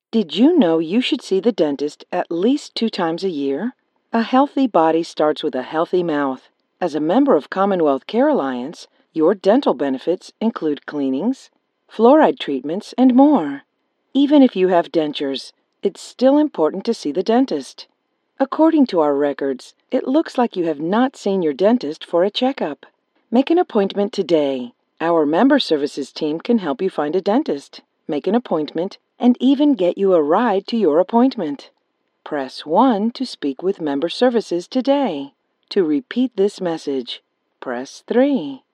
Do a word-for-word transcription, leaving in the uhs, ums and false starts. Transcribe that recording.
Did you know you should see the dentist at least two times a year? A healthy body starts with a healthy mouth. As a member of Commonwealth Care Alliance, your dental benefits include cleanings, fluoride treatments, and more. Even if you have dentures, it's still important to see the dentist. According to our records, it looks like you have not seen your dentist for a checkup. Make an appointment today. Our member services team can help you find a dentist, make an appointment, and even get you a ride to your appointment. Press one to speak with member services today. To repeat this message, press three.